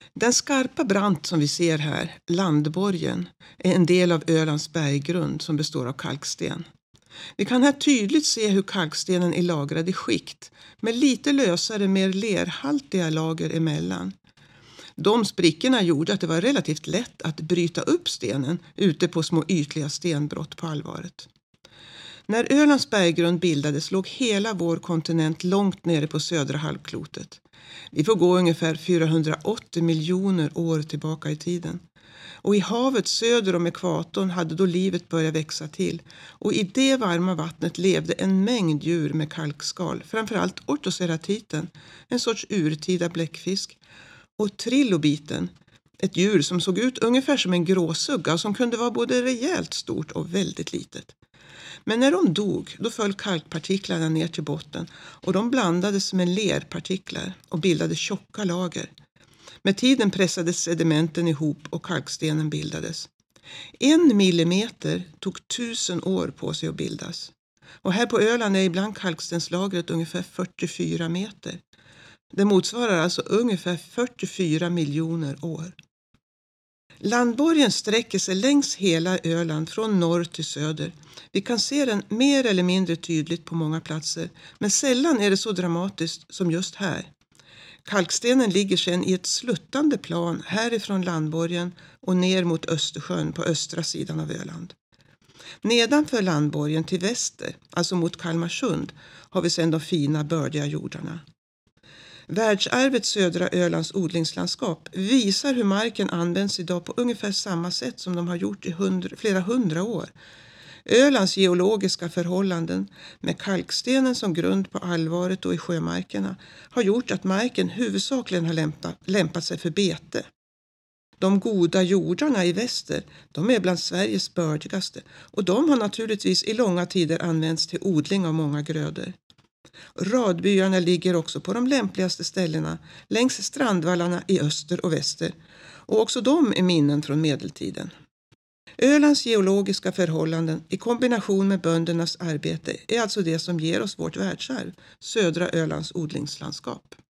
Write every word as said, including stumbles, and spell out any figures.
Den skarpa brant som vi ser här, Landborgen, är en del av Ölands berggrund som består av kalksten. Vi kan här tydligt se hur kalkstenen är lagrad i skikt med lite lösare, mer lerhaltiga lager emellan. De sprickorna gjorde att det var relativt lätt att bryta upp stenen ute på små ytliga stenbrott på Alvaret. När Ölands berggrund bildades låg hela vår kontinent långt nere på södra halvklotet. Vi får gå ungefär fyrahundraåttio miljoner år tillbaka i tiden. Och i havet söder om ekvatorn hade då livet börjat växa till. Och i det varma vattnet levde en mängd djur med kalkskal. Framförallt ortoceratiten, en sorts urtida bläckfisk. Och trilobiten, ett djur som såg ut ungefär som en gråsugga och som kunde vara både rejält stort och väldigt litet. Men när de dog, då föll kalkpartiklarna ner till botten och de blandades med lerpartiklar och bildade tjocka lager. Med tiden pressades sedimenten ihop och kalkstenen bildades. En millimeter tog tusen år på sig att bildas. Och här på Öland är ibland kalkstenslagret ungefär fyrtiofyra meter. Det motsvarar alltså ungefär fyrtiofyra miljoner år. Landborgen sträcker sig längs hela Öland från norr till söder. Vi kan se den mer eller mindre tydligt på många platser, men sällan är det så dramatiskt som just här. Kalkstenen ligger sedan i ett sluttande plan härifrån Landborgen och ner mot Östersjön på östra sidan av Öland. Nedanför Landborgen till väster, alltså mot Kalmarsund, har vi sedan de fina bördiga jordarna. Världsarvet södra Ölands odlingslandskap visar hur marken används idag på ungefär samma sätt som de har gjort i hundra, flera hundra år. Ölands geologiska förhållanden med kalkstenen som grund på Alvaret och i sjömarkerna har gjort att marken huvudsakligen har lämpat, lämpat sig för bete. De goda jordarna i väster, de är bland Sveriges bördigaste och de har naturligtvis i långa tider använts till odling av många grödor. Radbyarna ligger också på de lämpligaste ställena längs strandvallarna i öster och väster och också de är minnen från medeltiden. Ölands geologiska förhållanden i kombination med böndernas arbete är alltså det som ger oss vårt världsarv, södra Ölands odlingslandskap.